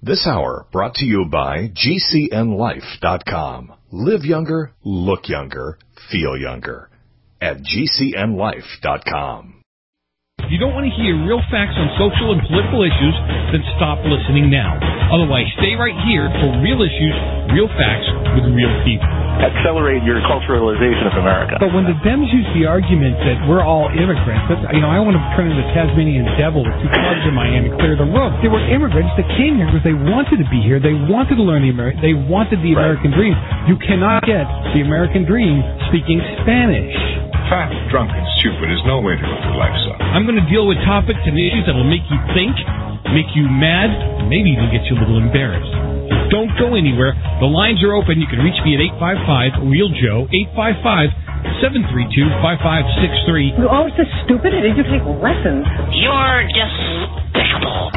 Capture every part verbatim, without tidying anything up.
This hour brought to you by G C N life dot com. Live younger, look younger, feel younger. At G C N life dot com. If you don't want to hear real facts on social and political issues, then stop listening now. Otherwise, stay right here for real issues, real facts, with real people. Accelerate your culturalization of America. But when the Dems use the argument that we're all immigrants, that's, you know, I want to turn into the Tasmanian devil with two clubs in my hand and clear the road. They were immigrants that came here because they wanted to be here. They wanted to learn the American. They wanted the American right. dream. You cannot get the American dream speaking Spanish. Fat, drunk, and stupid is no way to live your life, son. I'm going to deal with topics and issues that will make you think, make you mad, maybe even get you a little embarrassed. Don't go anywhere. The lines are open. You can reach me at eight five five, real Joe, eight five five, seven three two, five five six three. You're always so stupid. Did you take lessons? You're despicable.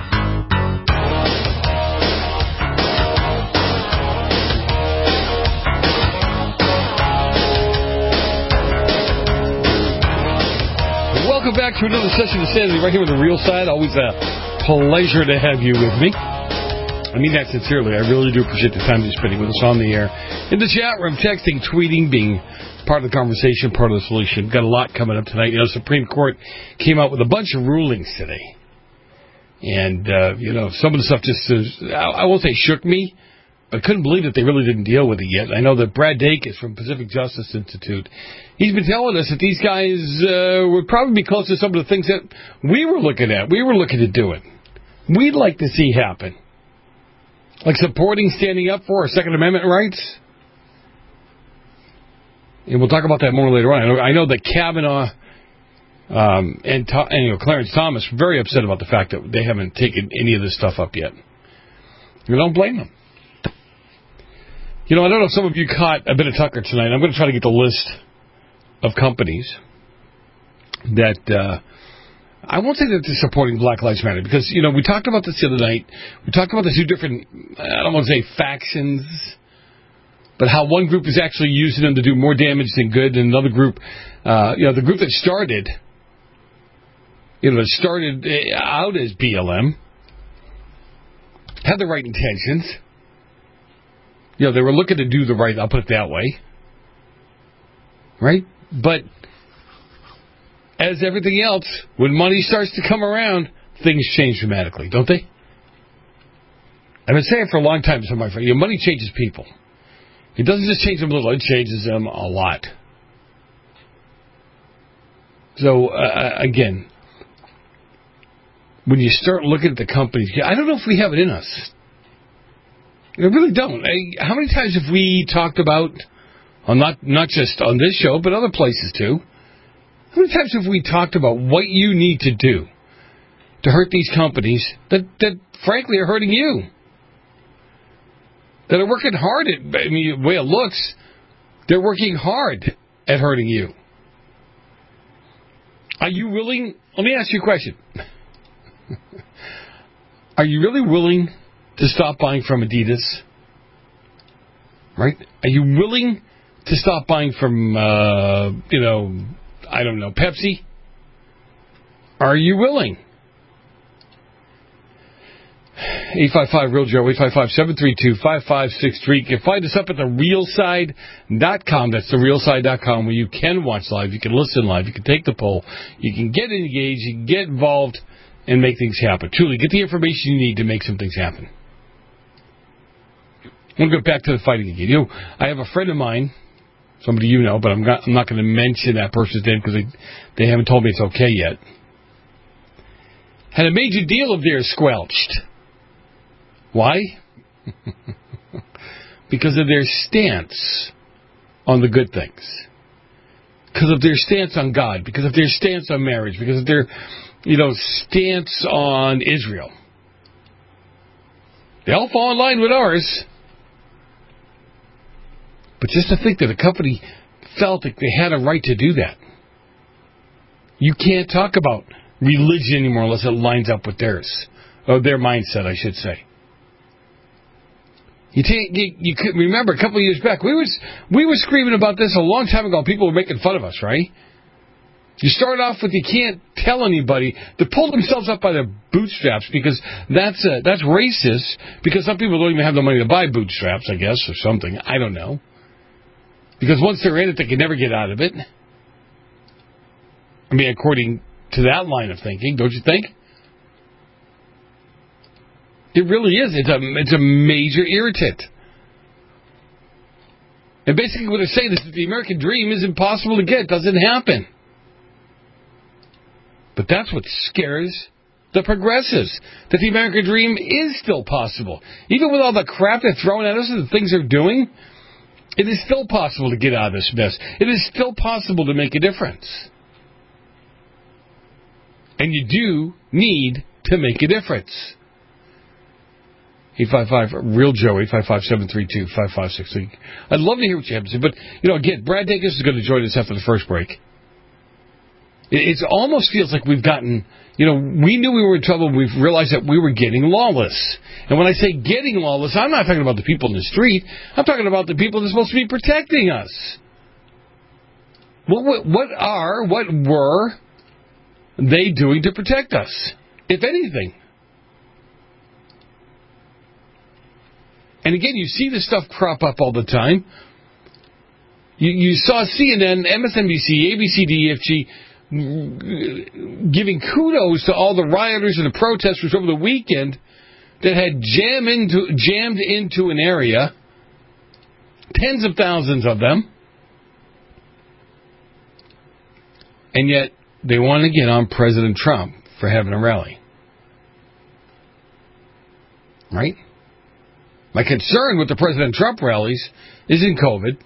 Welcome back to another session of Sanity right here with The Real Side. Always a pleasure to have you with me. I mean that sincerely. I really do appreciate the time you're spending with us on the air. In the chat room, texting, tweeting, being part of the conversation, part of the solution. Got a lot coming up tonight. You know, the Supreme Court came out with a bunch of rulings today. And, uh, you know, some of the stuff just, uh, I won't say shook me, but I couldn't believe that they really didn't deal with it yet. I know that Brad Dacus from Pacific Justice Institute, he's been telling us that these guys uh, would probably be close to some of the things that we were looking at, we were looking at doing. We'd like to see happen. Like supporting, standing up for our Second Amendment rights. And we'll talk about that more later on. I know, I know that Kavanaugh um, and, and you know, Clarence Thomas are very upset about the fact that they haven't taken any of this stuff up yet. You don't blame them. You know, I don't know if some of you caught a bit of Tucker tonight. I'm going to try to get the list of companies that, uh, I won't say that they're supporting Black Lives Matter because, you know, we talked about this the other night. We talked about the two different, I don't want to say factions, but how one group is actually using them to do more damage than good, and another group, uh, you know, the group that started, you know, that started out as B L M, had the right intentions. You know, they were looking to do the right, I'll put it that way. Right? But as everything else, when money starts to come around, things change dramatically, don't they? I've been saying for a long time to some of my friends, you know, money changes people. It doesn't just change them a little, it changes them a lot. So, uh, again, when you start looking at the companies, I don't know if we have it in us. I really don't. I, how many times have we talked about, on not not just on this show, but other places too, how many times have we talked about what you need to do to hurt these companies that, that frankly, are hurting you? That are working hard at, I mean, the way it looks, they're working hard at hurting you. Are you willing, let me ask you a question. Are you really willing to stop buying from Adidas? Right? Are you willing to stop buying from, uh, you know, I don't know, Pepsi? Are you willing? eight five five, real Joe, eight five five, seven three two, five five six three. You can find us up at the real side dot com. That's the real side dot com, where you can watch live, you can listen live, you can take the poll, you can get engaged, you can get involved, and make things happen. Truly, get the information you need to make some things happen. I'm going to go back to the fighting again. You know, I have a friend of mine, somebody you know, but I'm not, I'm not going to mention that person's name because they, they haven't told me it's okay yet, had a major deal of theirs squelched. Why? Because of their stance on the good things. Because of their stance on God. Because of their stance on marriage. Because of their, you know, stance on Israel. They all fall in line with ours. But just to think that a company felt that they had a right to do that. You can't talk about religion anymore unless it lines up with theirs. Or their mindset, I should say. You, take, you, you could remember a couple of years back, we was we were screaming about this a long time ago. People were making fun of us, right? You start off with you can't tell anybody. They pull themselves up by their bootstraps because that's uh, that's racist, because some people don't even have the money to buy bootstraps, I guess, or something. I don't know. Because once they're in it, they can never get out of it. I mean, according to that line of thinking, don't you think? It really is. It's a, it's a major irritant. And basically what they're saying is that the American dream is impossible to get. It doesn't happen. But that's what scares the progressives, that the American dream is still possible. Even with all the crap they're throwing at us and the things they're doing, it is still possible to get out of this mess. It is still possible to make a difference. And you do need to make a difference. eight five five, real Joe, eight five five, seven three two, five five six three. I'd love to hear what you have to say. But, you know, again, Brad Dacus is going to join us after the first break. It almost feels like we've gotten, you know, we knew we were in trouble. We've realized that we were getting lawless. And when I say getting lawless, I'm not talking about the people in the street. I'm talking about the people that are supposed to be protecting us. What, what, what are, what were they doing to protect us, if anything? And again, you see this stuff crop up all the time. You, you saw C N N, M S N B C, A B C, D E F G giving kudos to all the rioters and the protesters over the weekend that had jam into, jammed into an area, tens of thousands of them, and yet they want to get on President Trump for having a rally. Right? My concern with the President Trump rallies isn't COVID.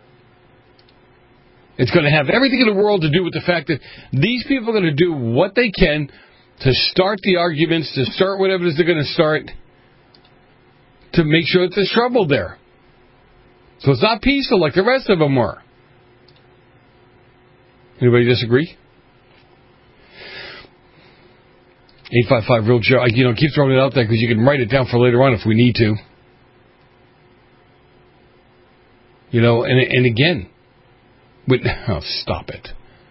It's going to have everything in the world to do with the fact that these people are going to do what they can to start the arguments, to start whatever it is they're going to start, to make sure that there's trouble there. So it's not peaceful like the rest of them were. Anybody disagree? eight five five, real Joe. You know, keep throwing it out there because you can write it down for later on if we need to. You know, and and again, with, oh, stop it.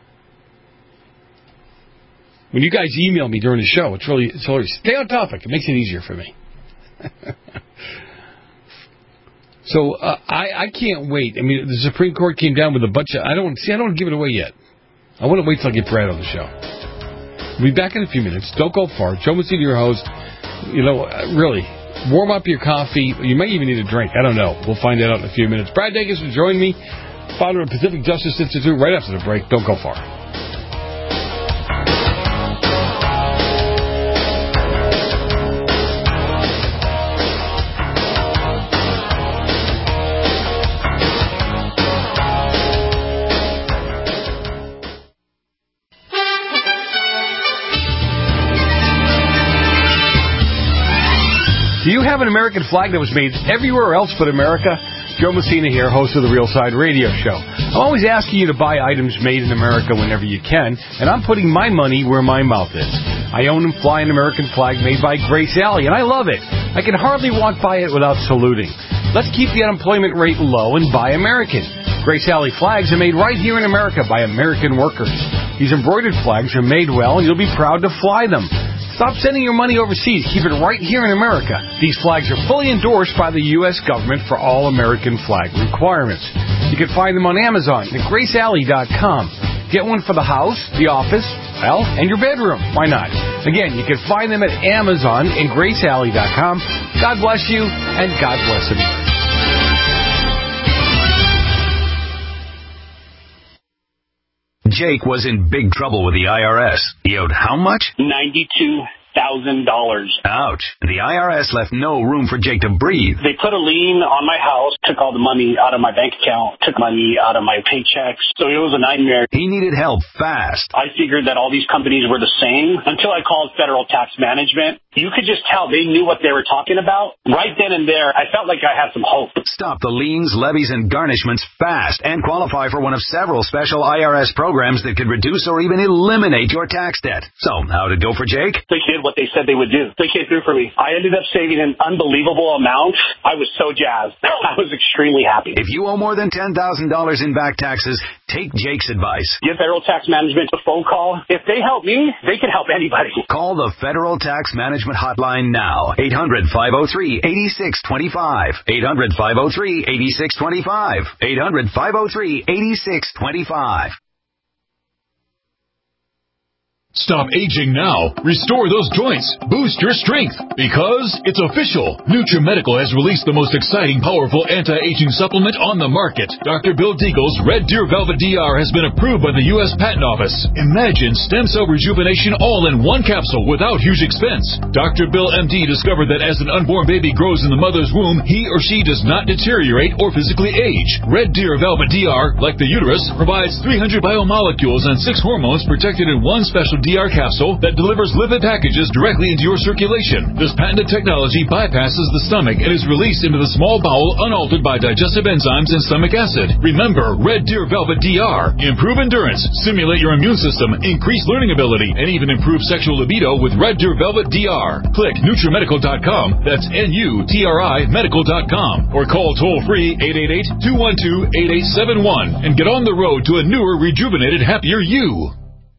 When you guys email me during the show, it's really, it's hilarious. Stay on topic. It makes it easier for me. So uh, I, I can't wait. I mean, the Supreme Court came down with a bunch of, I don't, see, I don't want to give it away yet. I want to wait till I get Brad on the show. We'll be back in a few minutes. Don't go far. Joe Messina, your host. You know, really, warm up your coffee. You may even need a drink. I don't know. We'll find that out in a few minutes. Brad Dacus will join me, founder of Pacific Justice Institute, right after the break. Don't go far. Do you have an American flag that was made everywhere else but America? Joe Messina here, host of the Real Side Radio Show. I'm always asking you to buy items made in America whenever you can, and I'm putting my money where my mouth is. I own and fly an American flag made by Grace Alley, and I love it. I can hardly walk by it without saluting. Let's keep the unemployment rate low and buy American. Grace Alley flags are made right here in America by American workers. These embroidered flags are made well, and you'll be proud to fly them. Stop sending your money overseas. Keep it right here in America. These flags are fully endorsed by the U S government for all American flag requirements. You can find them on Amazon at grace alley dot com. Get one for the house, the office, well, and your bedroom. Why not? Again, you can find them at Amazon and grace alley dot com. God bless you, and God bless America. Jake was in big trouble with the I R S. He owed how much? ninety-two thousand dollars. Ouch. The I R S left no room for Jake to breathe. They put a lien on my house, took all the money out of my bank account, took money out of my paychecks. So it was a nightmare. He needed help fast. I figured that all these companies were the same until I called Federal Tax Management. You could just tell they knew what they were talking about. Right then and there, I felt like I had some hope. Stop the liens, levies, and garnishments fast and qualify for one of several special I R S programs that could reduce or even eliminate your tax debt. So, how'd it go for Jake? They did what they said they would do. They came through for me. I ended up saving an unbelievable amount. I was so jazzed. I was extremely happy. If you owe more than ten thousand dollars in back taxes, Take Jake's advice. Give Federal Tax Management a phone call. If they help me, they can help anybody. Call the Federal Tax Management Hotline now. eight hundred, five oh three, eight six two five. eight hundred, five oh three, eight six two five. eight hundred, five oh three, eight six two five. Stop aging now. Restore those joints. Boost your strength. Because it's official. NutriMedical has released the most exciting, powerful anti-aging supplement on the market. Doctor Bill Deagle's Red Deer Velvet D R has been approved by the U S Patent Office. Imagine stem cell rejuvenation all in one capsule without huge expense. Doctor Bill M D discovered that as an unborn baby grows in the mother's womb, he or she does not deteriorate or physically age. Red Deer Velvet D R, like the uterus, provides three hundred biomolecules and six hormones protected in one special D R capsule that delivers lipid packages directly into your circulation. This patented technology bypasses the stomach and is released into the small bowel unaltered by digestive enzymes and stomach acid. Remember, Red Deer Velvet D R. Improve endurance, stimulate your immune system, increase learning ability, and even improve sexual libido with Red Deer Velvet D R. Click NutriMedical dot com. That's N U T R I medical dot com. Or call toll-free eight eight eight, two one two, eight eight seven one and get on the road to a newer, rejuvenated, happier you.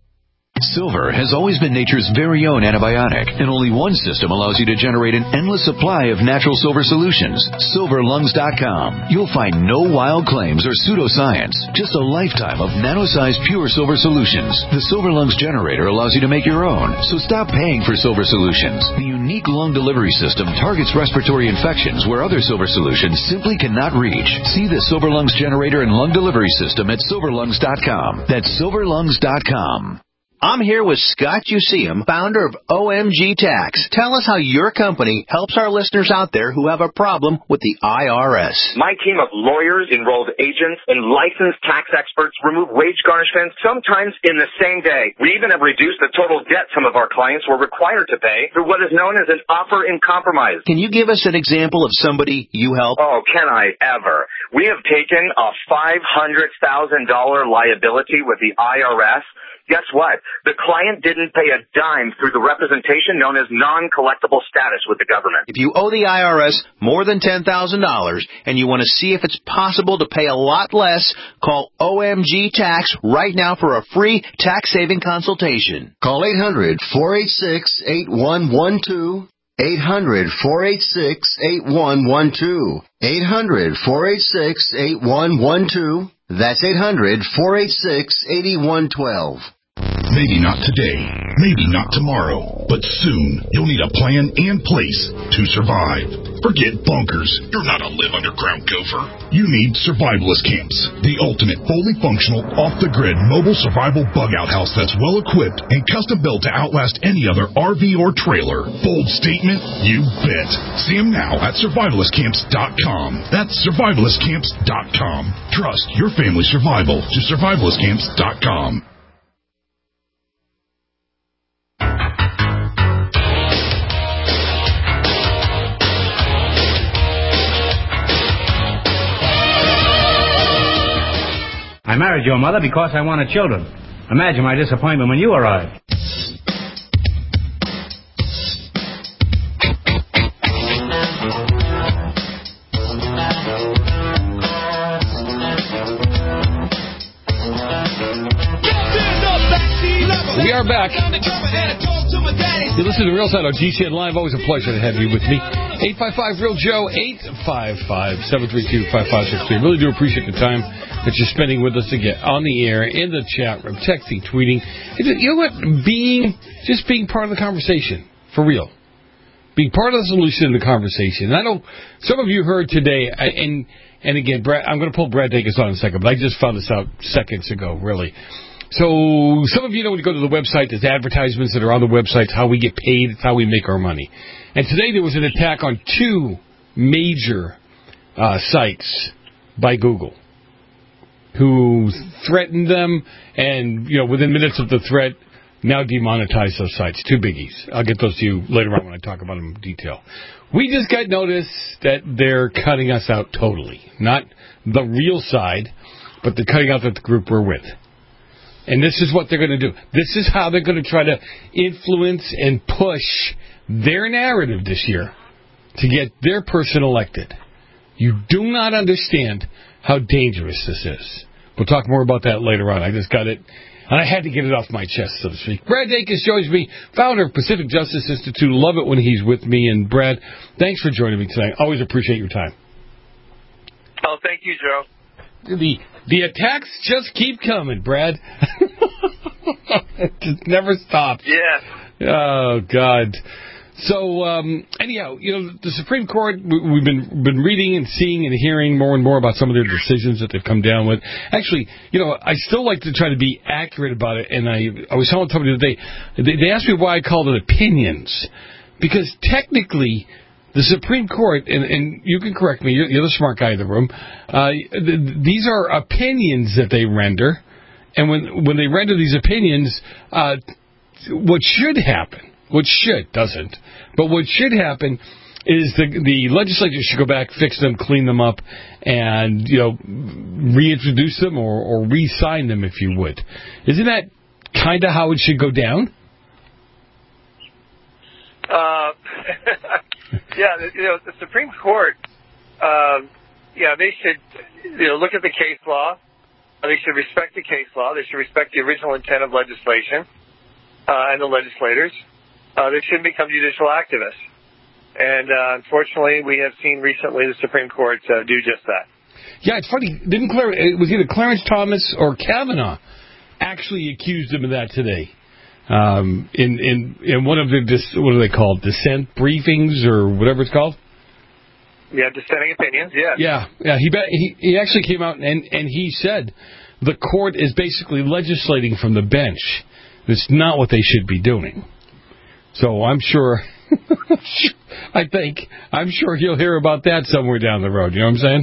Silver has always been nature's very own antibiotic, and only one system allows you to generate an endless supply of natural silver solutions. Silver Lungs dot com. You'll find no wild claims or pseudoscience, just a lifetime of nano-sized pure silver solutions. The Silver Lungs generator allows you to make your own, so stop paying for silver solutions. The unique lung delivery system targets respiratory infections where other silver solutions simply cannot reach. See the Silver Lungs generator and lung delivery system at Silver Lungs dot com. That's Silver Lungs dot com. I'm here with Scott Useum, founder of O M G Tax. Tell us how your company helps our listeners out there who have a problem with the I R S. My team of lawyers, enrolled agents, and licensed tax experts remove wage garnishments sometimes in the same day. We even have reduced the total debt some of our clients were required to pay through what is known as an offer in compromise. Can you give us an example of somebody you help? Oh, can I ever? We have taken a five hundred thousand dollars liability with the I R S. Guess what? The client didn't pay a dime through the representation known as non-collectible status with the government. If you owe the I R S more than ten thousand dollars and you want to see if it's possible to pay a lot less, call O M G Tax right now for a free tax-saving consultation. Call eight hundred, four eight six, eight one one two. eight hundred, four eight six, eight one one two. eight hundred, four eight six, eight one one two. That's eight hundred, four eight six, eight one one two. Maybe not today, maybe not tomorrow, but soon you'll need a plan and place to survive. Forget bunkers. You're not a live underground gopher. You need survivalist camps, the ultimate fully functional, off-the-grid mobile survival bug-out house that's well-equipped and custom-built to outlast any other R V or trailer. Bold statement? You bet. See them now at survivalist camps dot com. That's survivalist camps dot com. Trust your family's survival to survivalist camps dot com. I married your mother because I wanted children. Imagine my disappointment when you arrived. We are back. You listen to Real Side on G C N Live. Always a pleasure to have you with me. eight five five Real Joe, eight five five, seven three two, five five six three. Really do appreciate the time that you're spending with us to get on the air, in the chat room, texting, tweeting. You know what? Being, just being part of the conversation, for real. Being part of the solution in the conversation. And I know some of you heard today, and and again, Brad, I'm going to pull Brad Dacus on in a second, but I just found this out seconds ago, really. So some of you know when you go to the website, there's advertisements that are on the website, how we get paid, it's how we make our money. And today there was an attack on two major uh, sites by Google who threatened them, and you know within minutes of the threat, now demonetized those sites. Two biggies. I'll get those to you later on when I talk about them in detail. We just got notice that they're cutting us out totally. Not the real side, but they're cutting out the group we're with. And this is what they're going to do. This is how they're going to try to influence and push their narrative this year to get their person elected. You do not understand how dangerous this is. We'll talk more about that later on. I just got it, and I had to get it off my chest, so to speak. Brad Dacus joins me, founder of Pacific Justice Institute. Love it when he's with me. And, Brad, thanks for joining me tonight. Always appreciate your time. Oh, thank you, Joe. The the attacks just keep coming, Brad. It just never stops. Yeah. Oh, God. So, um, anyhow, you know, the Supreme Court, we've been been reading and seeing and hearing more and more about some of their decisions that they've come down with. Actually, you know, I still like to try to be accurate about it, and I, I was telling somebody today, they, they asked me why I called it opinions, because technically the Supreme Court, and, and you can correct me, you're, you're the smart guy in the room, uh, th- these are opinions that they render, and when, when they render these opinions, uh, what should happen, what should, doesn't, but what should happen is the the legislature should go back, fix them, clean them up, and, you know, reintroduce them or, or re-sign them, if you would. Isn't that kind of how it should go down? Uh, yeah, you know, the Supreme Court, um, yeah, they should, you know, look at the case law. They should respect the case law. They should respect the original intent of legislation uh, and the legislators. Uh, they shouldn't become judicial activists. And uh, unfortunately, we have seen recently the Supreme Court uh, do just that. Yeah, it's funny. Didn't Clar- it was either Clarence Thomas or Kavanaugh actually accused him of that today. Um, in, in in one of the, dis- what are they called, dissent briefings or whatever it's called? Yeah, dissenting opinions, yeah. Yeah, yeah. He, be- he he actually came out and, and he said the court is basically legislating from the bench. It's not what they should be doing. So I'm sure, I think, I'm sure he'll hear about that somewhere down the road. You know what I'm saying?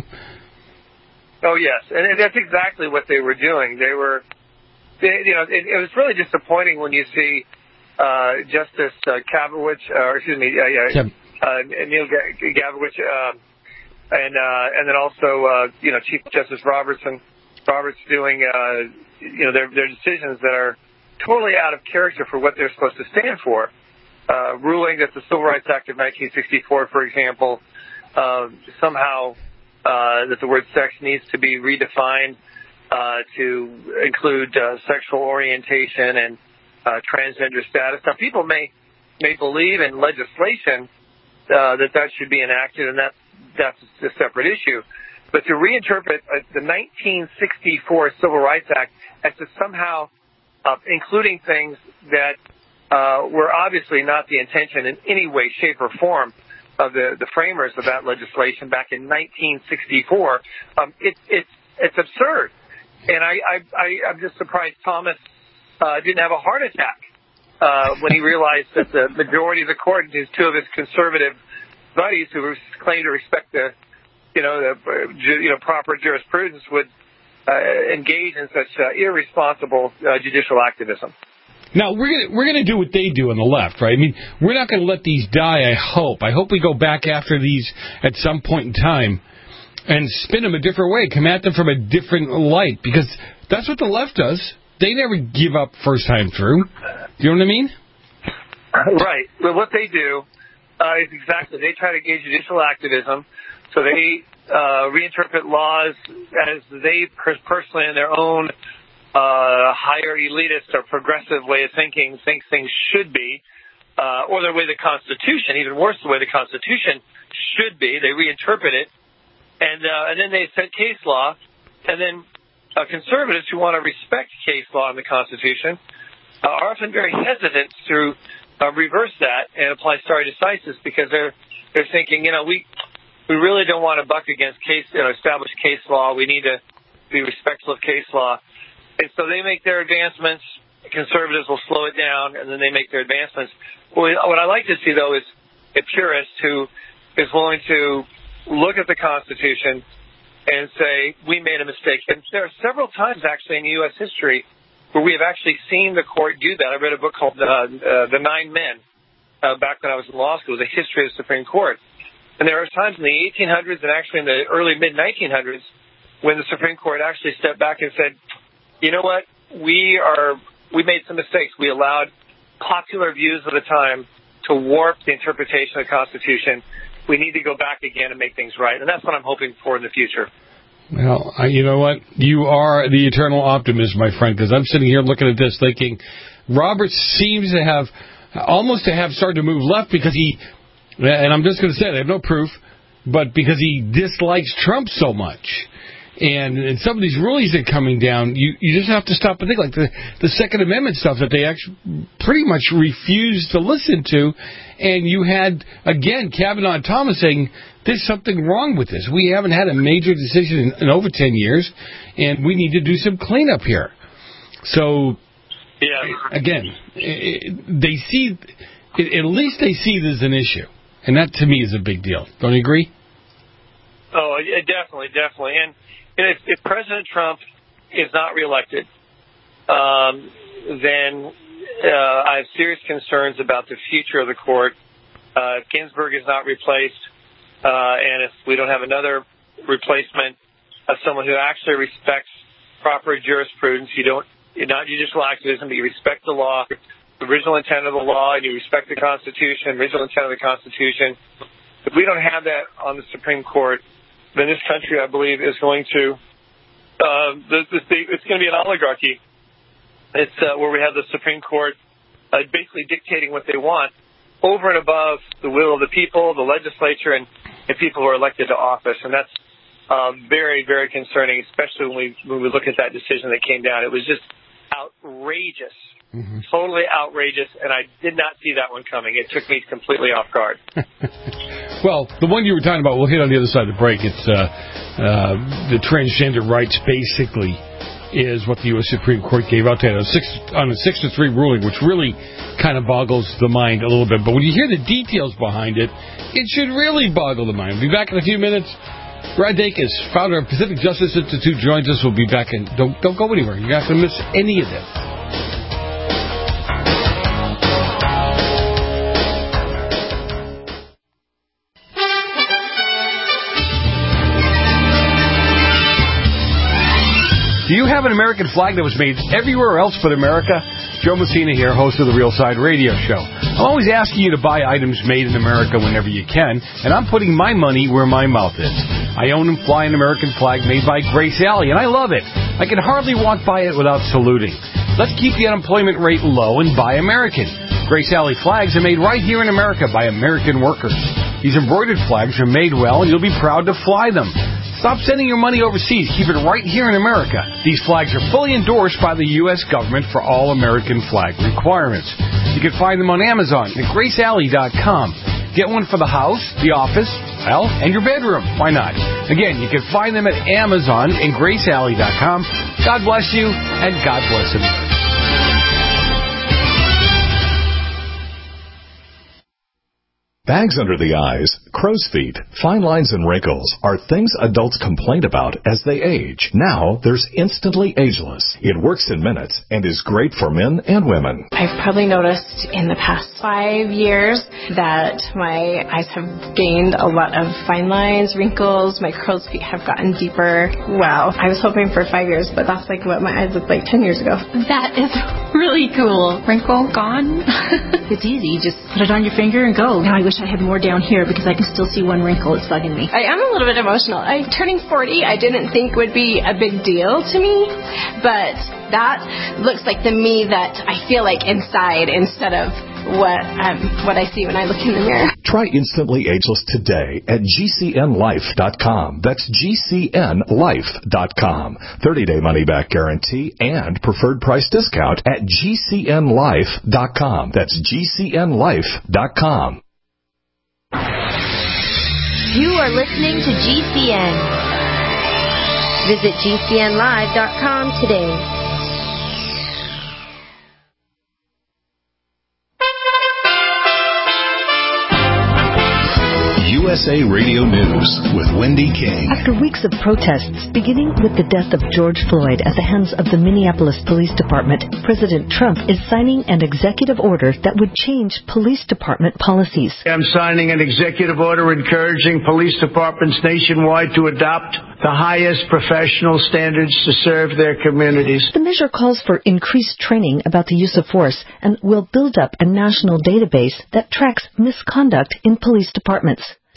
Oh, yes. And that's exactly what they were doing. They were, they, you know, it, it was really disappointing when you see uh, Justice uh, Kavovich, uh, or excuse me, uh, Kev- uh, Neil Gavovich, uh, and uh, and then also, uh, you know, Chief Justice Robertson, Roberts doing, uh, you know, their their decisions that are totally out of character for what they're supposed to stand for. Uh, ruling that the Civil Rights Act of nineteen sixty-four, for example, uh, somehow uh, that the word sex needs to be redefined uh, to include uh, sexual orientation and uh, transgender status. Now, people may may believe in legislation uh, that that should be enacted, and that that's a separate issue. But to reinterpret uh, the nineteen sixty-four Civil Rights Act as to somehow uh, including things that Uh, were obviously not the intention in any way, shape, or form of the, the framers of that legislation back in nineteen sixty-four. Um, it, it, it's absurd. And I, I, I, I'm just surprised Thomas uh, didn't have a heart attack uh, when he realized that the majority of the court, his two of his conservative buddies who claim to respect the, you know, the you know, proper jurisprudence would uh, engage in such uh, irresponsible uh, judicial activism. Now, we're gonna, we're going to do what they do on the left, right? I mean, we're not going to let these die, I hope. I hope we go back after these at some point in time and spin them a different way, come at them from a different light, because that's what the left does. They never give up first time through. You know what I mean? Right. Well, what they do uh, is exactly, they try to engage judicial activism, so they uh, reinterpret laws as they per- personally in their own Uh, higher elitist or progressive way of thinking think things should be, uh, or the way the Constitution, even worse, the way the Constitution should be. They reinterpret it, and uh, and then they set case law, and then uh, conservatives who want to respect case law in the Constitution uh, are often very hesitant to uh, reverse that and apply stare decisis, because they're they're thinking, you know, we we really don't want to buck against case, you know, established case law. We need to be respectful of case law. And so they make their advancements, conservatives will slow it down, and then they make their advancements. What I like to see, though, is a purist who is willing to look at the Constitution and say, we made a mistake. And there are several times, actually, in U S history where we have actually seen the court do that. I read a book called uh, uh, The Nine Men uh, back when I was in law school, The History of the Supreme Court. And there are times in the eighteen hundreds and actually in the early mid-nineteen hundreds when the Supreme Court actually stepped back and said, you know what, we are, we made some mistakes. We allowed popular views of the time to warp the interpretation of the Constitution. We need to go back again and make things right. And that's what I'm hoping for in the future. Well, I, you know what? You are the eternal optimist, my friend, because I'm sitting here looking at this thinking Roberts seems to have almost to have started to move left because he, and I'm just going to say it, I have no proof, but because he dislikes Trump so much. And, and some of these rulings that are coming down, you, you just have to stop and think, like the, the Second Amendment stuff that they actually pretty much refused to listen to. And you had, again, Kavanaugh and Thomas saying, there's something wrong with this. We haven't had a major decision in, in over ten years, and we need to do some cleanup here. So, yeah. again, it, they see, it, at least they see this as an issue. And that, to me, is a big deal. Don't you agree? Oh, yeah, definitely, definitely. And, and if, if President Trump is not reelected, um, then uh, I have serious concerns about the future of the court. Uh, if Ginsburg is not replaced, uh, and if we don't have another replacement of someone who actually respects proper jurisprudence, you don't, you're not judicial activism, but you respect the law, the original intent of the law, and you respect the Constitution, original intent of the Constitution. If we don't have that on the Supreme Court, then this country, I believe, is going to, uh, the, the, it's going to be an oligarchy. It's uh, where we have the Supreme Court uh, basically dictating what they want over and above the will of the people, the legislature, and, and people who are elected to office. And that's um, very, very concerning, especially when we, when we look at that decision that came down. It was just outrageous, mm-hmm. totally outrageous, and I did not see that one coming. It took me completely off guard. Well, the one you were talking about, we'll hit on the other side of the break. It's uh, uh, the transgender rights, basically, is what the U S Supreme Court gave out to on a six, on a six to three ruling, which really kind of boggles the mind a little bit. But when you hear the details behind it, it should really boggle the mind. We'll be back in a few minutes. Brad Dacus, founder of Pacific Justice Institute, joins us. We'll be back, and don't don't go anywhere. You're not going to miss any of this. Do you have an American flag that was made everywhere else but America? Joe Messina here, host of the Real Side Radio Show. I'm always asking you to buy items made in America whenever you can, and I'm putting my money where my mouth is. I own and fly an American flag made by Grace Alley, and I love it. I can hardly walk by it without saluting. Let's keep the unemployment rate low and buy American. Grace Alley flags are made right here in America by American workers. These embroidered flags are made well, and you'll be proud to fly them. Stop sending your money overseas. Keep it right here in America. These flags are fully endorsed by the U S government for all American flag requirements. You can find them on Amazon at grace alley dot com. Get one for the house, the office, well, and your bedroom. Why not? Again, you can find them at Amazon and grace alley dot com. God bless you, and God bless America. Bags under the eyes, crow's feet, fine lines, and wrinkles are things adults complain about as they age. Now, there's Instantly Ageless. It works in minutes and is great for men and women. I've probably noticed in the past five years that my eyes have gained a lot of fine lines, wrinkles, my crow's feet have gotten deeper. Wow. I was hoping for five years, but that's like what my eyes looked like ten years ago. That is really cool. Wrinkle gone. It's easy. Just put it on your finger and go. Now I wish I had more down here because I can still see one wrinkle. It's bugging me. I am a little bit emotional. I turning forty, I didn't think would be a big deal to me, but that looks like the me that I feel like inside instead of what um, what I see when I look in the mirror. Try Instantly Ageless today at G C N life dot com. That's G C N life dot com. thirty-day money-back guarantee and preferred price discount at G C N life dot com. That's G C N life dot com. You are listening to G C N. Visit G C N live dot com today. U S A Radio News with Wendy King. After weeks of protests, beginning with the death of George Floyd at the hands of the Minneapolis Police Department, President Trump is signing an executive order that would change police department policies. I'm signing an executive order encouraging police departments nationwide to adopt the highest professional standards to serve their communities. The measure calls for increased training about the use of force and will build up a national database that tracks misconduct in police departments.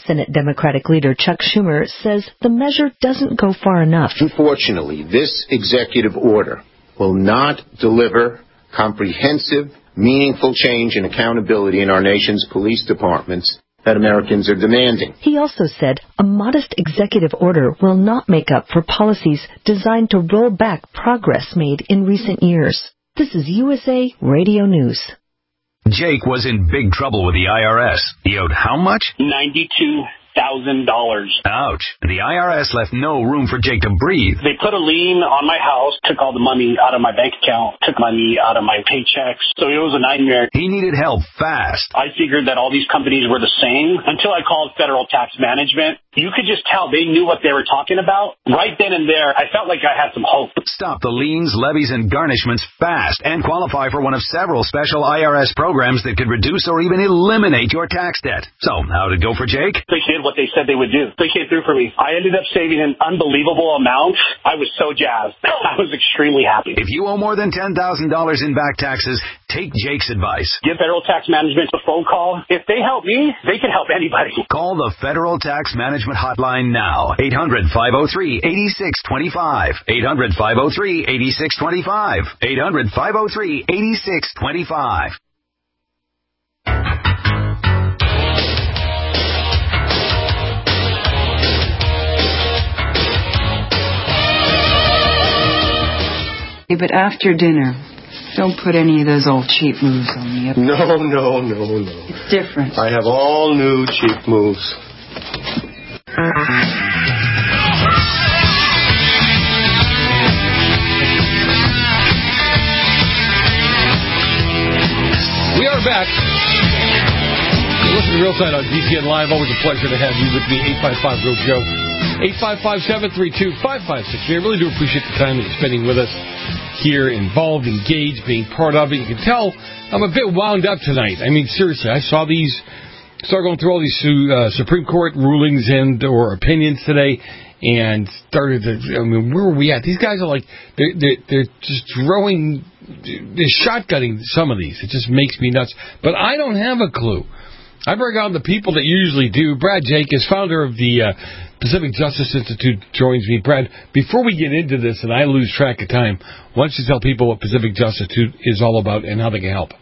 Senate Democratic leader Chuck Schumer says the measure doesn't go far enough. Unfortunately, this executive order will not deliver comprehensive, meaningful change and accountability in our nation's police departments that Americans are demanding. He also said a modest executive order will not make up for policies designed to roll back progress made in recent years. This is U S A Radio News. Jake was in big trouble with the I R S. He owed how much? ninety-two thousand dollars. Ouch. The I R S left no room for Jake to breathe. They put a lien on my house, took all the money out of my bank account, took money out of my paychecks. So it was a nightmare. He needed help fast. I figured that all these companies were the same until I called Federal Tax Management. You could just tell they knew what they were talking about. Right then and there, I felt like I had some hope. Stop the liens, levies, and garnishments fast and qualify for one of several special I R S programs that could reduce or even eliminate your tax debt. So, how'd it go for Jake? They did what they said they would do. They came through for me. I ended up saving an unbelievable amount. I was so jazzed. I was extremely happy. If you owe more than ten thousand dollars in back taxes, take Jake's advice. Give Federal Tax Management a phone call. If they help me, they can help anybody. Call the Federal Tax Management Hotline now. eight hundred, five oh three, eight six two five. eight hundred, five oh three, eight six two five. eight hundred, five oh three, eight six two five. But after dinner, don't put any of those old cheap moves on me. No, no, no, no. It's different. I have all new cheap moves. We are back. You listen to Real Side on G C N Live. Always a pleasure to have you with me. eight five five, R E A L Joe. eight five five, seven three two, five five six three. I really do appreciate the time that you're spending with us here, involved, engaged, being part of it. You can tell I'm a bit wound up tonight. I mean, seriously, I saw these, started going through all these uh, Supreme Court rulings and or opinions today, and started to, I mean, where were we at? These guys are like, they're, they're, they're just throwing, they're shotgunning some of these. It just makes me nuts. But I don't have a clue. I bring on the people that usually do. Brad Jake is founder of the uh, Pacific Justice Institute, joins me. Brad, before we get into this and I lose track of time, why don't you tell people what Pacific Justice Institute is all about and how they can help?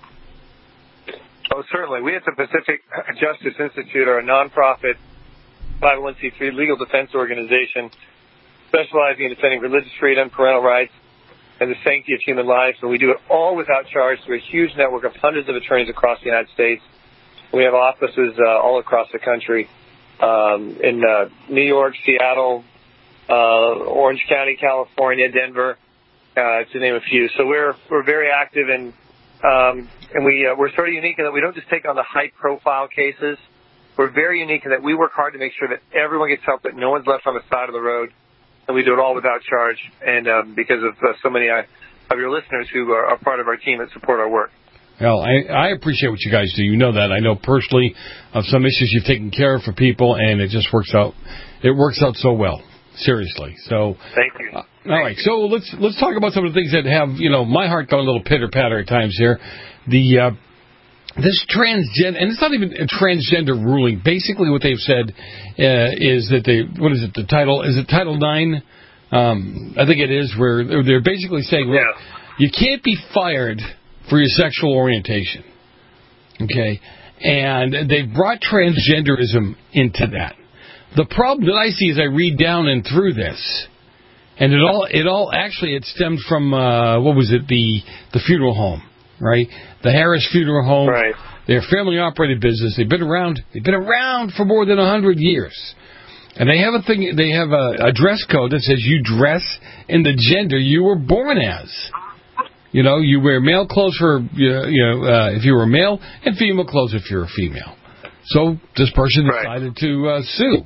Oh, certainly. We at the Pacific Justice Institute are a nonprofit five oh one c three legal defense organization specializing in defending religious freedom, parental rights, and the sanctity of human life. And we do it all without charge through a huge network of hundreds of attorneys across the United States. We have offices uh, all across the country, um, in uh, New York, Seattle, uh, Orange County, California, Denver, uh, to name a few. So we're we're very active, and um, and we uh, we're sort of unique in that we don't just take on the high-profile cases. We're very unique in that we work hard to make sure that everyone gets help, that no one's left on the side of the road, and we do it all without charge. And um, because of uh, so many uh, of your listeners who are, are part of our team that support our work. Well, I, I appreciate what you guys do. You know that. I know personally of some issues you've taken care of for people, and it just works out. It works out so well. Seriously. So. Thank you. Uh, all right. So let's let's talk about some of the things that have, you know, my heart going a little pitter patter at times here. The uh, this transgender, and it's not even a transgender ruling. Basically, what they've said uh, is that they, what is it? The title is it Title nine? Um, I think it is, where they're basically saying, look, yeah. you can't be fired for your sexual orientation, okay? And they've brought transgenderism into that. The problem that I see as I read down and through this, and it all, it all actually, it stemmed from, uh, what was it, the the funeral home, right? The Harris Funeral Home. Right. They're a family-operated business. They've been around, they've been around for more than one hundred years. And they have a thing, they have a, a dress code that says you dress in the gender you were born as. You know, you wear male clothes for, you know, uh, if you were male, and female clothes if you're a female. So this person decided right. to uh, sue.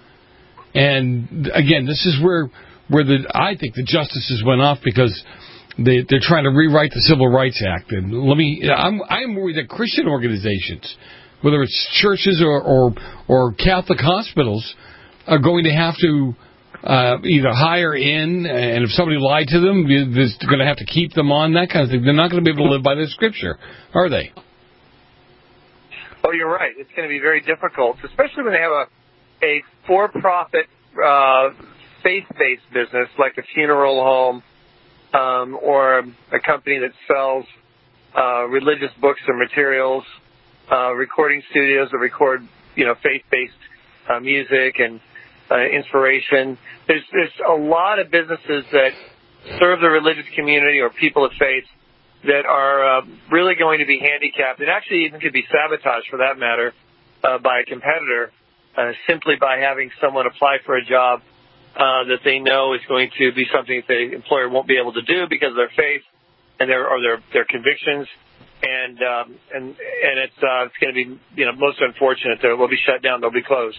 And again, this is where where the I think the justices went off, because they they're trying to rewrite the Civil Rights Act. And let me, I'm I'm worried that Christian organizations, whether it's churches or or, or Catholic hospitals, are going to have to. Uh, either hire in, and if somebody lied to them, they're going to have to keep them on, that kind of thing. They're not going to be able to live by the scripture, are they? Oh, you're right. It's going to be very difficult, especially when they have a, a for-profit uh, faith-based business like a funeral home um, or a company that sells uh, religious books or materials, uh, recording studios that record, you know, faith-based uh, music and uh, inspiration. There's, there's a lot of businesses that serve the religious community or people of faith that are uh, really going to be handicapped and actually even could be sabotaged, for that matter, uh, by a competitor uh, simply by having someone apply for a job uh, that they know is going to be something that the employer won't be able to do because of their faith and their or their their convictions, and um, and and it's uh, it's going to be you know most unfortunate. They will be shut down. They'll be closed.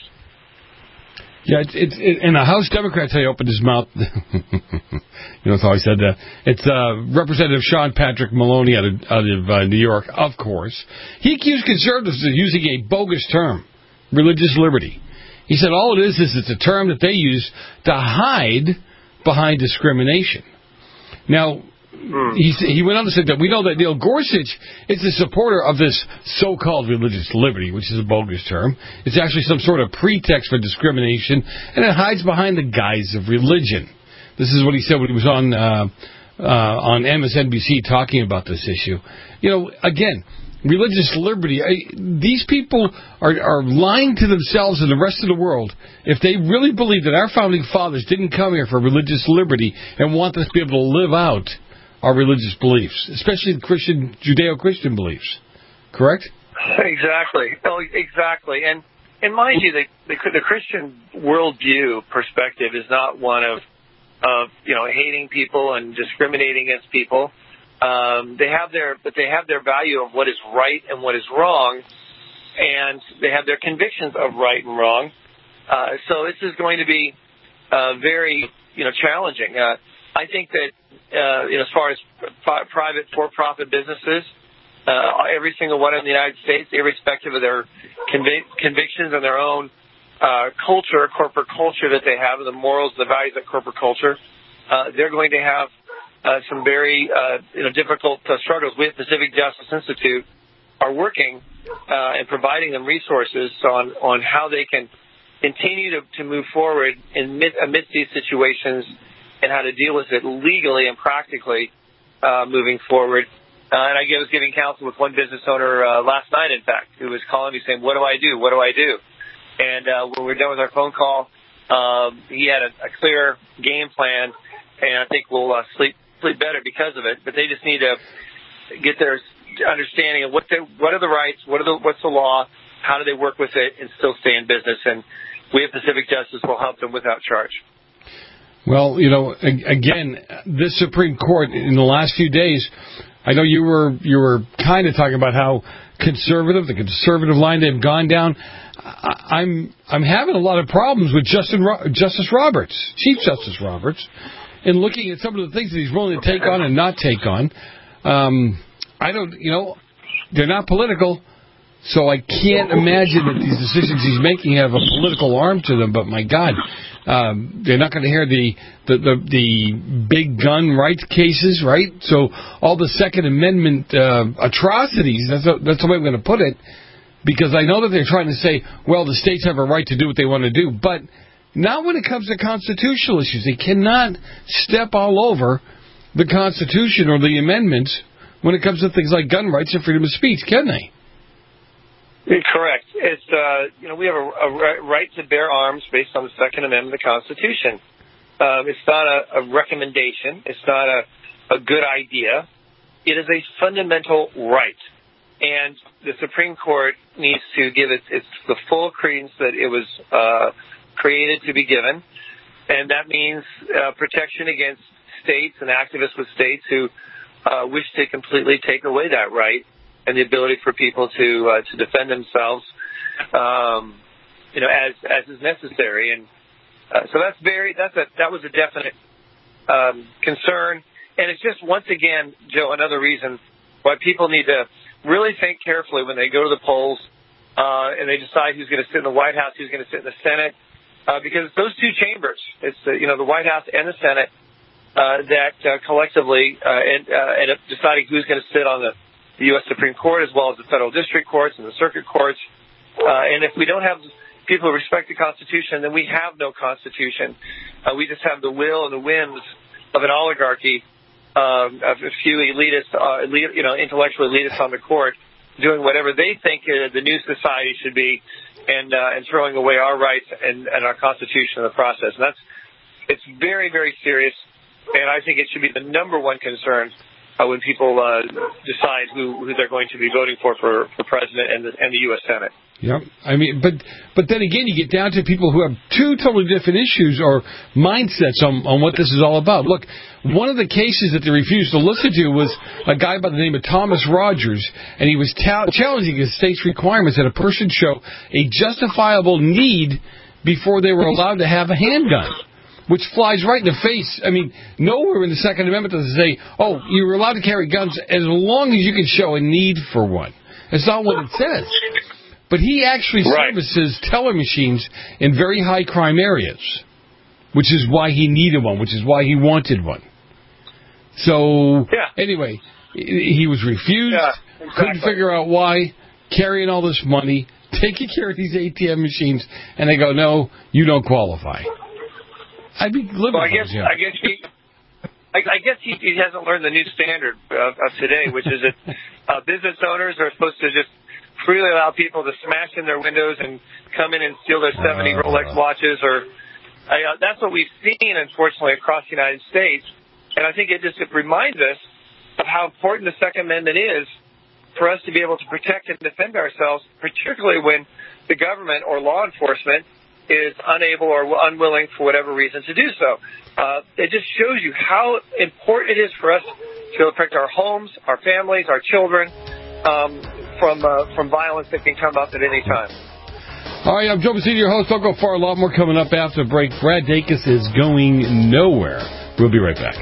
Yeah, it's, it's it, and the House Democrat tell you opened his mouth. You know, that's how I said that. It's uh, Representative Sean Patrick Maloney out of, out of uh, New York, of course. He accused conservatives of using a bogus term, religious liberty. He said all it is is it's a term that they use to hide behind discrimination. Now, He, he went on to say that we know that Neil Gorsuch is a supporter of this so-called religious liberty, which is a bogus term. It's actually some sort of pretext for discrimination, and it hides behind the guise of religion. This is what he said when he was on uh, uh, on M S N B C talking about this issue. You know, again, religious liberty. I, these people are, are lying to themselves and the rest of the world if they really believe that our founding fathers didn't come here for religious liberty and want us to be able to live out our religious beliefs, especially the Christian, Judeo-Christian beliefs. Correct? Exactly. Oh, exactly. And and mind you, the, the the Christian worldview perspective is not one of of you know hating people and discriminating against people. Um, they have their but they have their value of what is right and what is wrong, and they have their convictions of right and wrong. Uh, so this is going to be uh, very you know challenging. Uh, I think that, uh, you know, as far as pri- private for-profit businesses, uh, every single one in the United States, irrespective of their convic- convictions and their own uh, culture, corporate culture that they have, the morals, the values of corporate culture, uh, they're going to have uh, some very, uh, you know, difficult uh, struggles. We at Pacific Justice Institute are working uh, and providing them resources on, on how they can continue to, to move forward in mid- amidst these situations and how to deal with it legally and practically uh, moving forward. Uh, and I was giving counsel with one business owner uh, last night, in fact, who was calling me saying, what do I do? What do I do? And uh, when we were done with our phone call, um, he had a, a clear game plan, and I think we'll uh, sleep sleep better because of it. But they just need to get their understanding of what they, what are the rights, what are the what's the law, how do they work with it, and still stay in business. And we at Pacific Justice will help them without charge. Well, you know, again, this Supreme Court in the last few days, I know you were you were kind of talking about how conservative, the conservative line they've gone down. I'm I'm having a lot of problems with Justin Justice Roberts, Chief Justice Roberts, in looking at some of the things that he's willing to take on and not take on. Um, I don't, you know, they're not political, so I can't imagine that these decisions he's making have a political arm to them. But my God. Um, they're not going to hear the, the, the, the big gun rights cases, right? So all the Second Amendment uh, atrocities, that's, a, that's the way I'm going to put it, because I know that they're trying to say, well, the states have a right to do what they want to do, but not when it comes to constitutional issues. They cannot step all over the Constitution or the amendments when it comes to things like gun rights and freedom of speech, can they? Correct. It's uh, you know we have a, a right to bear arms based on the Second Amendment of the Constitution. Um, it's not a, a recommendation. It's not a, a good idea. It is a fundamental right, and the Supreme Court needs to give it its the full credence that it was uh, created to be given, and that means uh, protection against states and activists with states who uh, wish to completely take away that right. And the ability for people to uh, to defend themselves, um, you know, as as is necessary, and uh, so that's very that's a that was a definite um, concern, and it's just once again, Joe, another reason why people need to really think carefully when they go to the polls uh, and they decide who's going to sit in the White House, who's going to sit in the Senate, uh, because those two chambers, it's the, you know the White House and the Senate uh, that uh, collectively uh, end, uh, end up deciding who's going to sit on the the U S Supreme Court, as well as the federal district courts and the circuit courts. Uh, and if we don't have people who respect the Constitution, then we have no Constitution. Uh, we just have the will and the whims of an oligarchy, um, of a few elitists, uh, elite, you know, intellectual elitists on the court doing whatever they think uh, the new society should be, and uh, and throwing away our rights and, and our Constitution in the process. And that's it's very, very serious, and I think it should be the number one concern uh, when people uh, decide who, who they're going to be voting for for, for president and the, and the U S Senate. Yeah, I mean, but but then again, you get down to people who have two totally different issues or mindsets on, on what this is all about. Look, one of the cases that they refused to listen to was a guy by the name of Thomas Rogers, and he was ta- challenging the state's requirements that a person show a justifiable need before they were allowed to have a handgun, which flies right in the face. I mean, nowhere in the Second Amendment does it say, oh, you're allowed to carry guns as long as you can show a need for one. That's not what it says. But he actually right. services teller machines in very high crime areas, which is why he needed one, which is why he wanted one. So, yeah. anyway, he was refused, yeah, exactly. couldn't figure out why, carrying all this money, taking care of these A T M machines, and they go, no, you don't qualify. I'd be living well, I with guess, those, yeah. I guess he... I, I guess he, he hasn't learned the new standard of, of today, which is that uh, business owners are supposed to just freely allow people to smash in their windows and come in and steal their seventy uh, Rolex watches. Or uh, that's what we've seen, unfortunately, across the United States. And I think it just it reminds us of how important the Second Amendment is for us to be able to protect and defend ourselves, particularly when the government or law enforcement is unable or unwilling for whatever reason to do so. Uh, it just shows you how important it is for us to protect our homes, our families, our children, um, from uh, from violence that can come up at any time. All right, I'm Joe Messina, your host. Don't go far. A lot more coming up after the break. Brad Dacus is going nowhere. We'll be right back.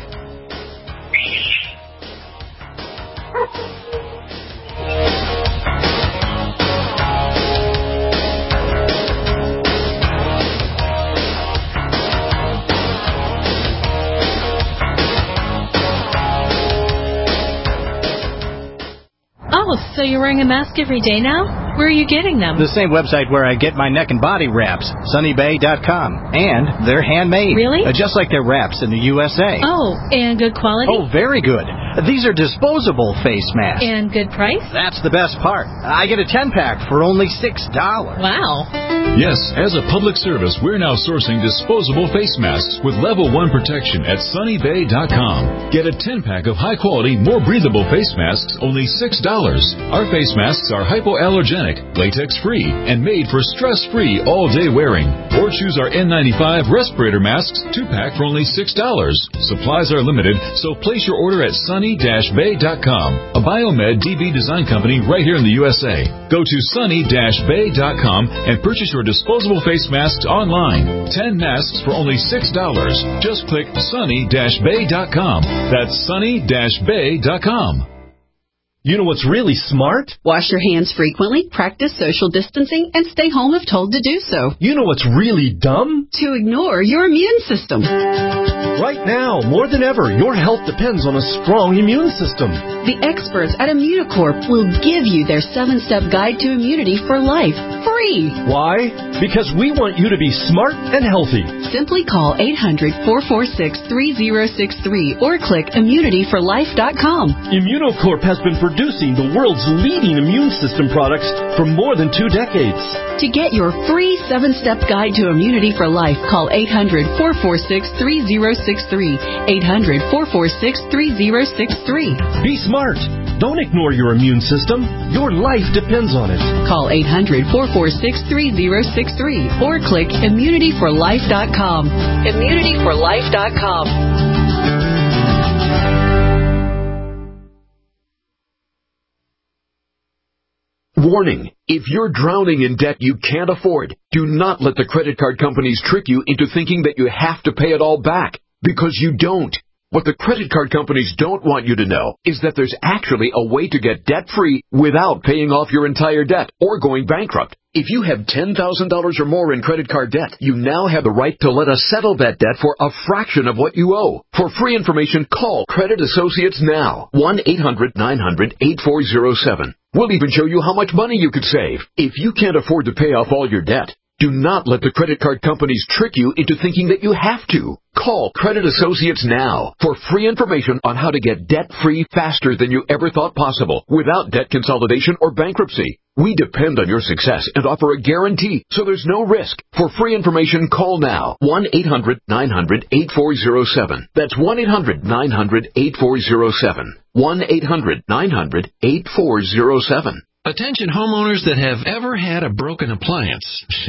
Oh, so you're wearing a mask every day now? Where are you getting them? The same website where I get my neck and body wraps, sunny bay dot com. And they're handmade. Really? Uh, just like their wraps in the U S A. Oh, and good quality? Oh, very good. These are disposable face masks. And good price? That's the best part. I get a ten-pack for only six dollars. Wow. Yes, as a public service, we're now sourcing disposable face masks with level one protection at sunny bay dot com. Get a ten-pack of high-quality, more breathable face masks, only six dollars. Our face masks are hypoallergenic, latex-free, and made for stress-free all-day wearing. Or choose our N ninety-five respirator masks, two-pack for only six dollars. Supplies are limited, so place your order at sunny bay dot com, a Biomed D B design company right here in the U S A. Go to sunny bay dot com and purchase your disposable face masks online. Ten masks for only six dollars. Just click sunny bay dot com. That's sunny bay dot com. You know what's really smart? Wash your hands frequently, practice social distancing, and stay home if told to do so. You know what's really dumb? To ignore your immune system. Right now, more than ever, your health depends on a strong immune system. The experts at Immunocorp will give you their seven-step guide to immunity for life, free. Why? Because we want you to be smart and healthy. Simply call eight hundred, four four six, three zero six three or click immunity for life dot com. Immunocorp has been producing the world's leading immune system products for more than two decades. To get your free seven-step guide to immunity for life, call eight hundred, four four six, three zero six three, eight hundred, four four six, three zero six three. Be smart. Don't ignore your immune system. Your life depends on it. Call eight hundred, four four six, three zero six three or click immunity for life dot com. immunity for life dot com. Warning, if you're drowning in debt you can't afford, do not let the credit card companies trick you into thinking that you have to pay it all back, because you don't. What the credit card companies don't want you to know is that there's actually a way to get debt-free without paying off your entire debt or going bankrupt. If you have ten thousand dollars or more in credit card debt, you now have the right to let us settle that debt for a fraction of what you owe. For free information, call Credit Associates now. one eight hundred nine hundred eight four zero seven. We'll even show you how much money you could save. If you can't afford to pay off all your debt, do not let the credit card companies trick you into thinking that you have to. Call Credit Associates now for free information on how to get debt-free faster than you ever thought possible without debt consolidation or bankruptcy. We depend on your success and offer a guarantee, so there's no risk. For free information, call now. one eight hundred nine hundred eight four zero seven. That's one eight hundred nine hundred eight four zero seven. one eight hundred nine hundred eight four zero seven. Attention homeowners that have ever had a broken appliance.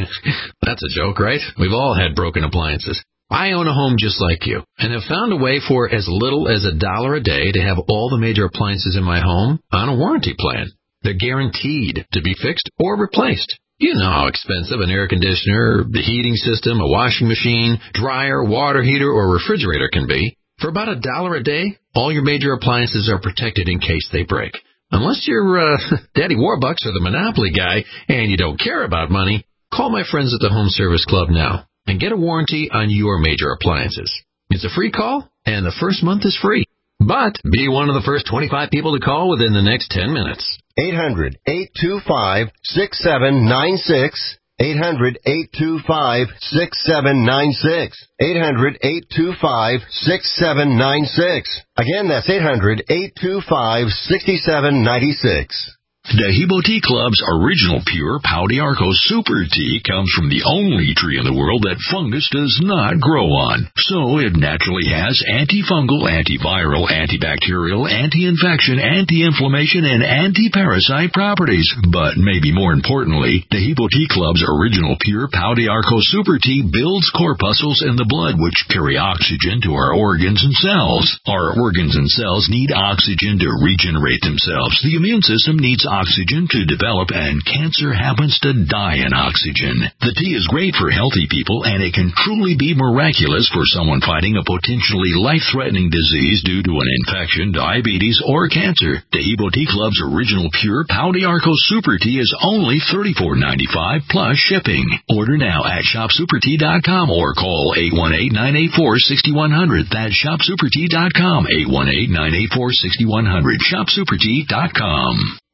That's a joke, right? We've all had broken appliances. I own a home just like you and have found a way for as little as a dollar a day to have all the major appliances in my home on a warranty plan. They're guaranteed to be fixed or replaced. You know how expensive an air conditioner, the heating system, a washing machine, dryer, water heater, or refrigerator can be. For about a dollar a day, all your major appliances are protected in case they break. Unless you're uh, Daddy Warbucks or the Monopoly guy and you don't care about money, call my friends at the Home Service Club now and get a warranty on your major appliances. It's a free call, and the first month is free. But be one of the first twenty-five people to call within the next ten minutes. eight hundred eight two five six seven nine six. eight hundred eight two five six seven nine six. eight hundred eight two five six seven nine six. Again, that's eight hundred eight two five six seven nine six. Dehibo Tea Club's original pure Pau d'Arco Super Tea comes from the only tree in the world that fungus does not grow on. So it naturally has antifungal, antiviral, antibacterial, anti-infection, anti-inflammation, and anti-parasite properties. But maybe more importantly, Dehibo Tea Club's original pure Pau d'Arco Super Tea builds corpuscles in the blood which carry oxygen to our organs and cells. Our organs and cells need oxygen to regenerate themselves. The immune system needs oxygen to develop, and cancer happens to die in oxygen. The tea is great for healthy people, and it can truly be miraculous for someone fighting a potentially life-threatening disease due to an infection, diabetes, or cancer. Dehibo Tea Club's original pure Pau d'Arco Super Tea is only thirty-four dollars and ninety-five cents plus shipping. Order now at shop super tea dot com or call eight one eight, nine eight four, six one zero zero. That's shop super tea dot com, eight one eight, nine eight four, six one zero zero. shop super tea dot com.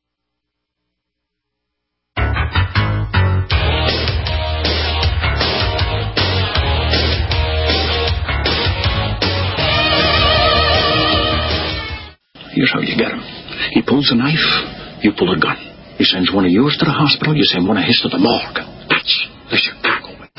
Here's how you get him. He pulls a knife, you pull a gun. He sends one of yours to the hospital, you send one of his to the morgue. That's the Chicago way.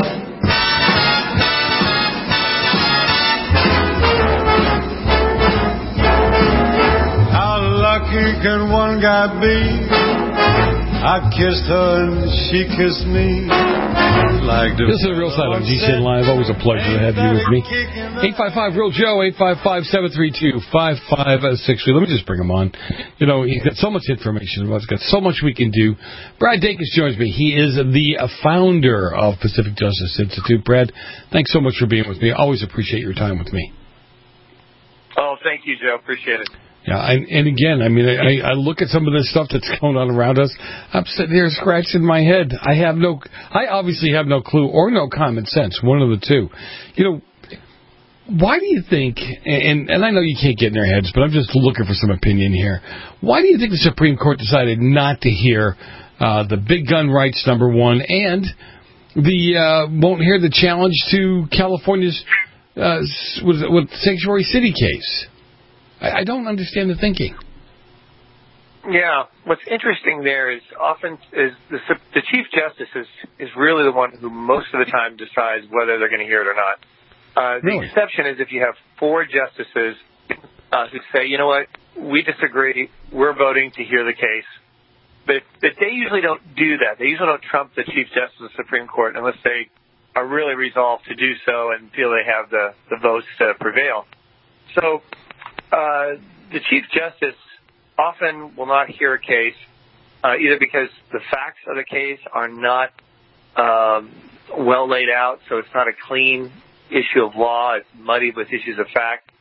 How lucky can one guy be? I kissed her and she kissed me. Like this is the Real Side on G C N Live. Always a pleasure to have you with me. eight five five Real Joe, eight five five, seven three two, five five six three. Let me just bring him on. You know, he's got so much information. He's got so much we can do. Brad Dacus joins me. He is the founder of Pacific Justice Institute. Brad, thanks so much for being with me. I always appreciate your time with me. Oh, thank you, Joe. Appreciate it. Yeah, I, and again, I mean, I, I look at some of this stuff that's going on around us. I'm sitting here scratching my head. I have no, I obviously have no clue or no common sense, one of the two. You know, why do you think, and, and I know you can't get in their heads, but I'm just looking for some opinion here. Why do you think the Supreme Court decided not to hear uh, the big gun rights, number one, and the uh, won't hear the challenge to California's uh, with, with Sanctuary City case? I don't understand the thinking. Yeah, what's interesting there is often is the, the Chief Justice is, is really the one who most of the time decides whether they're going to hear it or not. Uh, the really? exception is if you have four justices uh, who say, you know what, we disagree, we're voting to hear the case. But, but they usually don't do that. They usually don't trump the Chief Justice of the Supreme Court unless they are really resolved to do so and feel they have the, the votes to prevail. So Uh, the Chief Justice often will not hear a case, uh, either because the facts of the case are not um, well laid out, so it's not a clean issue of law. It's muddied with issues of fact.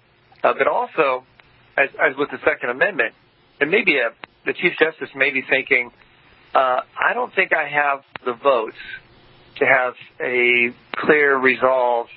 Uh, but also, as, as with the Second Amendment, and maybe a, the Chief Justice may be thinking, uh, I don't think I have the votes to have a clear resolve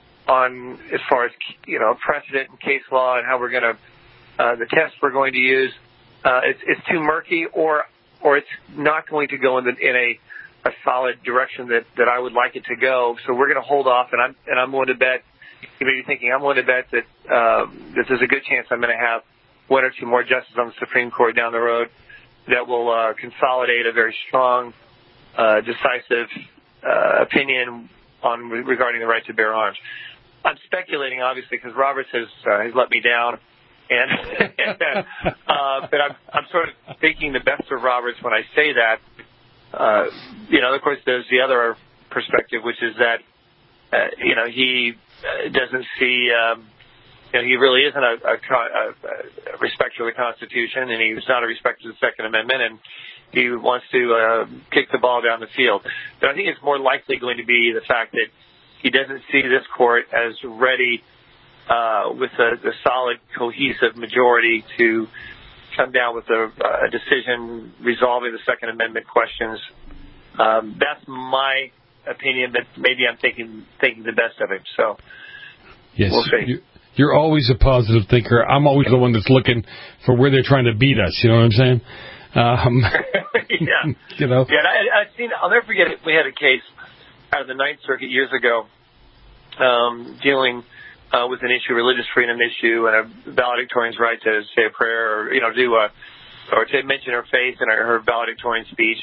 on as far as, you know, precedent and case law and how we're going to, uh, the tests we're going to use. Uh, it's, it's too murky, or or it's not going to go in, the, in a, a solid direction that, that I would like it to go. So we're going to hold off, and I'm and I'm willing to bet. You may be thinking, I'm willing to bet that uh, that there's a good chance I'm going to have one or two more justices on the Supreme Court down the road that will uh, consolidate a very strong, uh, decisive uh, opinion on regarding the right to bear arms. I'm speculating, obviously, because Roberts has uh, has let me down. And, and uh, but I'm, I'm sort of thinking the best of Roberts when I say that. Uh, you know, of course, there's the other perspective, which is that, uh, you know, he uh, doesn't see, um, you know, he really isn't a, a, a, a respecter of the Constitution, and he's not a respecter of the Second Amendment, and he wants to uh, kick the ball down the field. But I think it's more likely going to be the fact that he doesn't see this court as ready Uh, with a, a solid, cohesive majority to come down with a, a decision resolving the Second Amendment questions. Um, that's my opinion, but maybe I'm thinking thinking the best of him. So yes, we'll see. You're always a positive thinker. I'm always the one that's looking for where they're trying to beat us. You know what I'm saying? Um, yeah. You know. Yeah. And I, I've seen. I'll never forget it. We had a case out of the Ninth Circuit years ago, um, dealing. Uh, with an issue, religious freedom issue, and a valedictorian's right to say a prayer, or you know, do a, or to mention her faith in her, her valedictorian speech,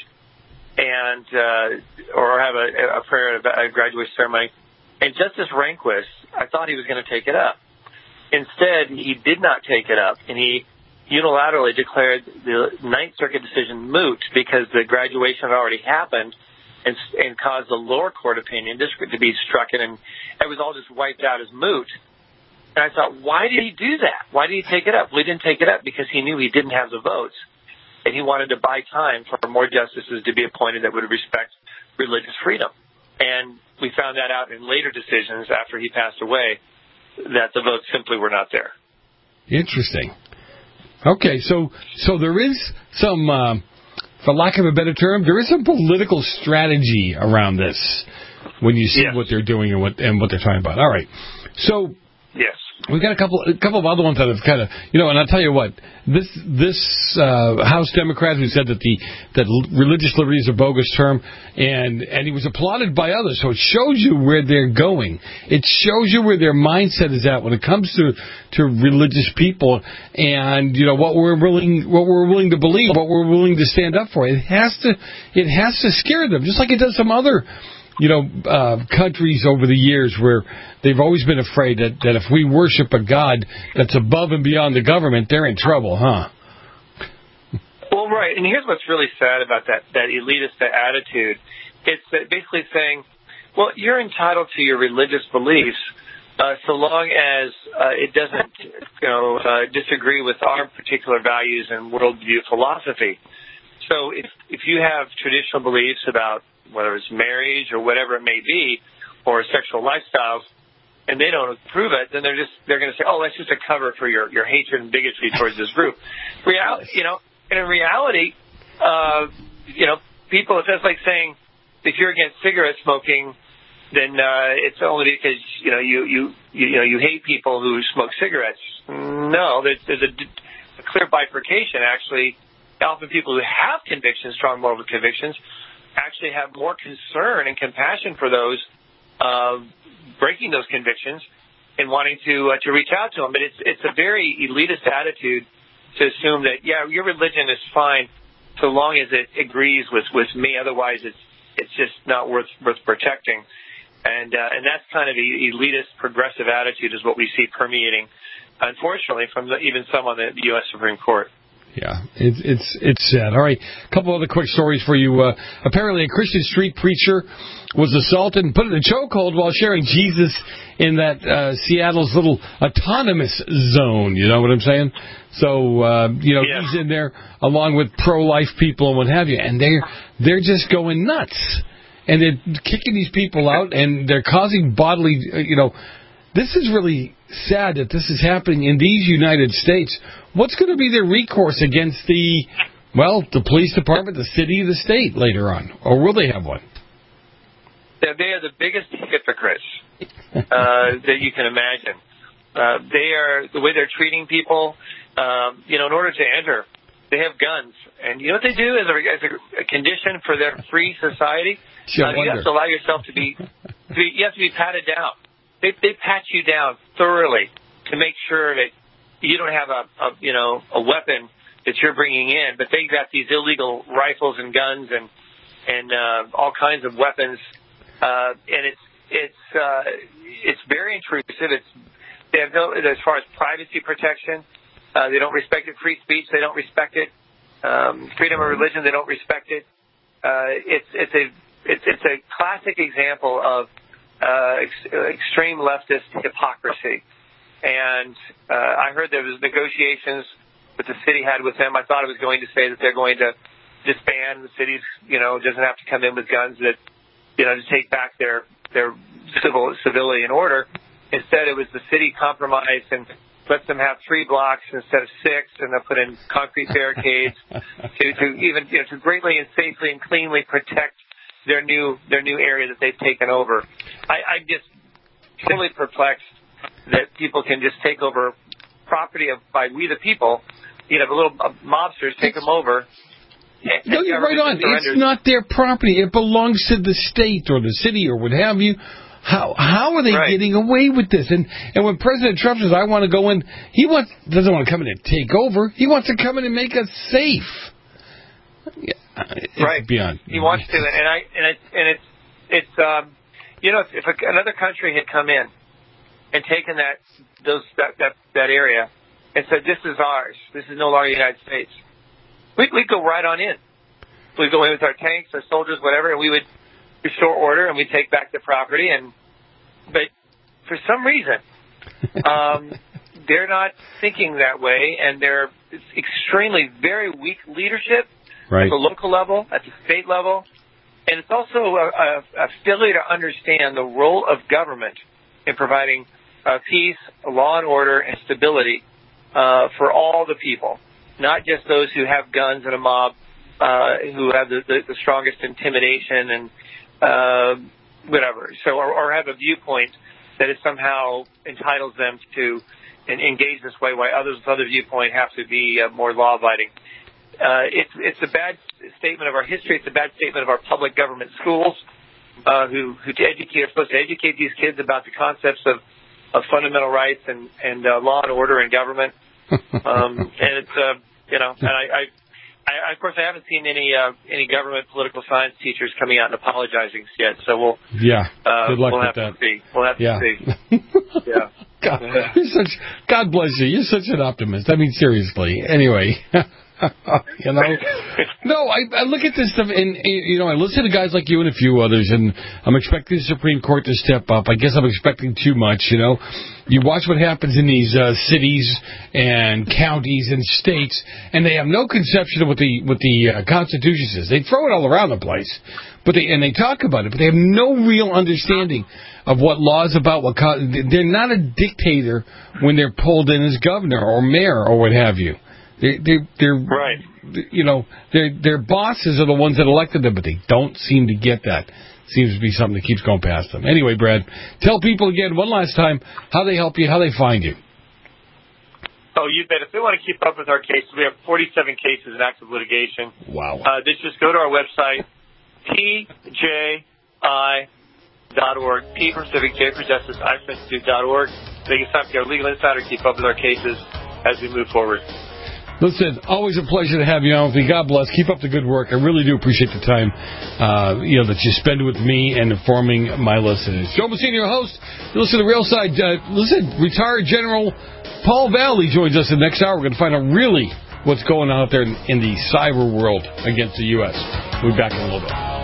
and uh, or have a, a prayer at a graduation ceremony. And Justice Rehnquist, I thought he was going to take it up. Instead, he did not take it up, and he unilaterally declared the Ninth Circuit decision moot because the graduation had already happened. And, and caused the lower court opinion district to be struck in, and it was all just wiped out as moot. And I thought, why did he do that? Why did he take it up? Well, he didn't take it up because he knew he didn't have the votes, and he wanted to buy time for more justices to be appointed that would respect religious freedom. And we found that out in later decisions after he passed away, that the votes simply were not there. Interesting. Okay, so so there is some... Uh... For lack of a better term, there is a political strategy around this when you see yes. what they're doing and what and what they're talking about. All right. So yes. We've got a couple a couple of other ones that have kind of, you know, and I'll tell you what, this this uh, House Democrat who said that the that religious liberty is a bogus term, and and he was applauded by others. So it shows you where they're going. It shows you where their mindset is at when it comes to, to religious people, and you know what we're willing what we're willing to believe, what we're willing to stand up for. It has to it has to scare them, just like it does some other. You know, uh, countries over the years where they've always been afraid that, that if we worship a God that's above and beyond the government, they're in trouble, huh? Well, right. And here's what's really sad about that, that elitist attitude. It's basically saying, well, you're entitled to your religious beliefs uh, so long as uh, it doesn't, you know, uh, disagree with our particular values and worldview philosophy. So if if you have traditional beliefs about whether it's marriage or whatever it may be, or sexual lifestyles, and they don't approve it, then they're just they're going to say, "Oh, that's just a cover for your, your hatred and bigotry towards this group." Reality, you know, and in reality, uh, you know, people. It's just like saying if you're against cigarette smoking, then uh, it's only because you know you you you, you know you hate people who smoke cigarettes. No, there's, there's a, a clear bifurcation. Actually, often people who have convictions, strong moral convictions, actually have more concern and compassion for those uh, breaking those convictions and wanting to uh, to reach out to them. But it's it's a very elitist attitude to assume that, yeah, your religion is fine so long as it agrees with, with me. Otherwise, it's it's just not worth worth protecting. And uh, and that's kind of the elitist progressive attitude is what we see permeating, unfortunately, from the, even some on the U S Supreme Court. Yeah, it's it's it's sad. All right, a couple other quick stories for you. Uh, apparently, a Christian street preacher was assaulted and put in a chokehold while sharing Jesus in that uh, Seattle's little autonomous zone. You know what I'm saying? So uh, you know yeah. he's in there along with pro-life people and what have you, and they're they're just going nuts, and they're kicking these people out, and they're causing bodily, you know. this is really sad that this is happening in these United States. What's going to be their recourse against the, well, the police department, the city, the state later on? Or will they have one? They are the biggest hypocrites uh, that you can imagine. Uh, they are, the way they're treating people, um, you know, in order to enter, they have guns. And you know what they do as a, as a condition for their free society? Uh, you have to allow yourself to be, to be, you have to be patted down. They, they pat you down thoroughly to make sure that you don't have a, a, you know, a weapon that you're bringing in, but they got these illegal rifles and guns and, and, uh, all kinds of weapons. Uh, and it's, it's, uh, it's very intrusive. It's, they have no, as far as privacy protection, uh, they don't respect it. Free speech, they don't respect it. Um, freedom of religion, they don't respect it. Uh, it's, it's a, it's, it's a classic example of, uh, ex- extreme leftist hypocrisy. And, uh, I heard there was negotiations that the city had with them. I thought it was going to say that they're going to disband the cities, you know, doesn't have to come in with guns, that, you know, to take back their, their civil, civilian order. Instead, it was the city compromised and lets them have three blocks instead of six, and they'll put in concrete barricades to, to even, you know, to greatly and safely and cleanly protect their new, their new area that they've taken over. I, I'm just totally perplexed that people can just take over property of, by we the people, you know, the little uh, mobsters take them over. And, no, and you're right on. surrenders. It's not their property. It belongs to the state or the city or what have you. How how are they right. getting away with this? And and when President Trump says, I want to go in, he wants doesn't want to come in and take over. He wants to come in and make us safe. Yeah, it's right. Beyond. He wants to, and I and it's and it's it's um, you know, if, if a, another country had come in and taken that those that, that that area and said, this is ours, this is no longer the United States, we we'd go right on in. We'd go in with our tanks, our soldiers, whatever, and we would restore order and we take back the property. And but for some reason, um, they're not thinking that way, and they're it's extremely very weak leadership right. at the local level, at the state level, and it's also a, a, a failure to understand the role of government in providing uh, peace, law and order, and stability uh, for all the people, not just those who have guns and a mob, uh, who have the, the, the strongest intimidation and uh, whatever. So, or, or have a viewpoint that it somehow entitles them to and engage this way, while others with other viewpoint have to be uh, more law-abiding. Uh, it's it's a bad statement of our history. It's a bad statement of our public government schools, uh, who who to educate are supposed to educate these kids about the concepts of, of fundamental rights and and uh, law and order in government. Um, and it's uh, you know, and I, I, I of course I haven't seen any uh, any government political science teachers coming out and apologizing yet. So we'll yeah, uh, good luck we'll with have that. to see. We'll have yeah. to see. Yeah. God, you're such, God bless you. You're such an optimist. I mean, seriously. Anyway. you know, no, I, I look at this stuff, and, you know, I listen to guys like you and a few others, and I'm expecting the Supreme Court to step up. I guess I'm expecting too much, you know. You watch what happens in these uh, cities and counties and states, and they have no conception of what the what the uh, Constitution says. They throw it all around the place, but they and they talk about it, but they have no real understanding of what law is about. What co- they're not a dictator when they're pulled in as governor or mayor or what have you. They, they, they're, right. you know, their their bosses are the ones that elected them, but they don't seem to get that. Seems to be something that keeps going past them. Anyway, Brad, tell people again one last time how they help you, how they find you. Oh, you bet. If they want to keep up with our cases, we have forty-seven cases in active litigation. Wow. Uh, they just go to our website, P J I dot org, P for Civic, J for Justice, I for Institute dot org. They can sign up to our Legal Insider, keep up with our cases as we move forward. Listen, always a pleasure to have you on with me. God bless. Keep up the good work. I really do appreciate the time uh, you know, that you spend with me and informing my listeners. Joe Messina, your host. You listen to The Real Side. Uh, listen, retired General Paul Valley joins us in the next hour. We're going to find out really what's going on out there in, in the cyber world against the U S We'll be back in a little bit.